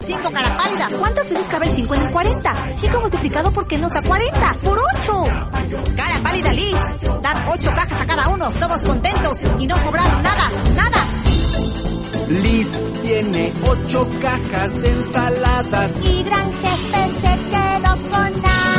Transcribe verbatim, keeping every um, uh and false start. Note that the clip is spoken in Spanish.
cinco, cara pálida. ¿Cuántas veces cabe el cinco en el cuarenta? cinco multiplicado por qué nos da cuarenta. ¡Por ocho! Cara pálida, Liz. Dar ocho cajas a cada uno, todos contentos y no sobraron nada, nada. Liz tiene ocho cajas de ensaladas y Gran Jefe se quedó con nada.